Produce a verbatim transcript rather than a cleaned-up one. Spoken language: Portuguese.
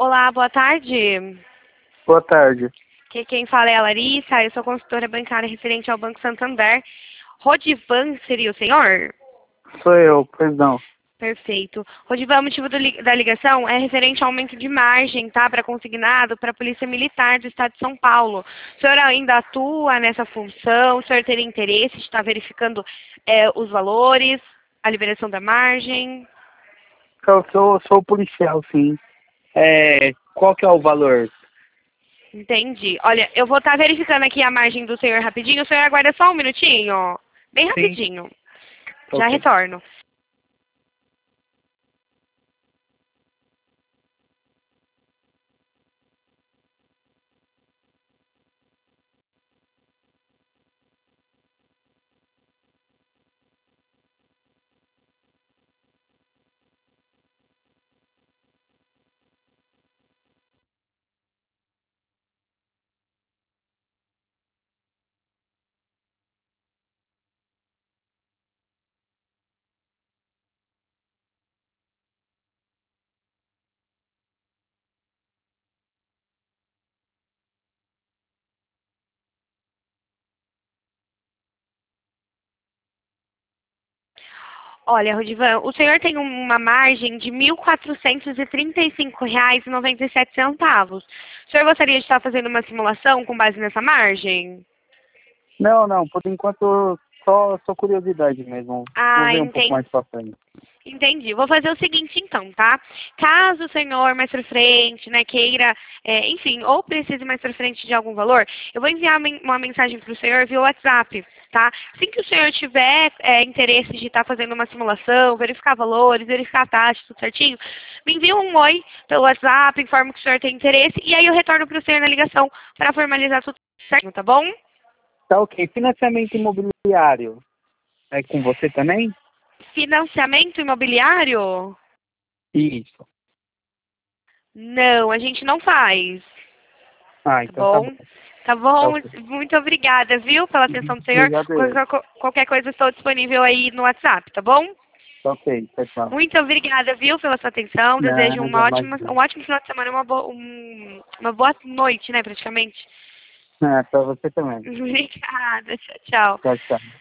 Olá, boa tarde. Boa tarde. Que quem fala é a Larissa, eu sou consultora bancária referente ao Banco Santander. Rodivan seria o senhor? Sou eu, pois não. Perfeito. Rodivan, o motivo do li- da ligação é referente ao aumento de margem, tá, para consignado para a Polícia Militar do Estado de São Paulo. O senhor ainda atua nessa função? O senhor teria interesse de estar verificando é, os valores, a liberação da margem? Eu sou, sou policial, sim. É, qual que é o valor? Entendi. Olha, eu vou estar verificando aqui a margem do senhor rapidinho. O senhor aguarda só um minutinho? Bem Sim. rapidinho. Já Ok. retorno. Olha, Rodivan, o senhor tem uma margem de mil quatrocentos e trinta e cinco reais e noventa e sete centavos. O senhor gostaria de estar fazendo uma simulação com base nessa margem? Não, não, por enquanto só, só curiosidade mesmo. Vou Ah, ver um pouco entendi. mais pra frente. Entendi. Vou fazer o seguinte então, tá? Caso o senhor mais pra frente, né, queira, é, enfim, ou precise mais pra frente de algum valor, eu vou enviar men- uma mensagem para o senhor via WhatsApp, tá? Assim que o senhor tiver é, interesse de estar fazendo uma simulação, verificar valores, verificar a taxa, tudo certinho, me envia um oi pelo WhatsApp, informa que o senhor tem interesse, e aí eu retorno para o senhor na ligação para formalizar tudo certinho, tá bom? Tá ok. Financiamento imobiliário. É com você também? Financiamento imobiliário? Isso. Não, a gente não faz. Ah, Tá então tá bom. bom? Tá Tá bom? ok. Muito obrigada, viu, pela atenção Uhum. do senhor. Obrigado eu. Qualquer, co- qualquer coisa estou disponível aí no WhatsApp, tá bom? Tá ok, tchau, tchau. Muito obrigada, viu, pela sua atenção. Desejo Nada, uma ótima, imagina. um ótimo final de semana e uma, boa um, uma boa noite, né, praticamente. Ah, pra você também. Obrigada. Tchau, tchau. Tchau, tchau.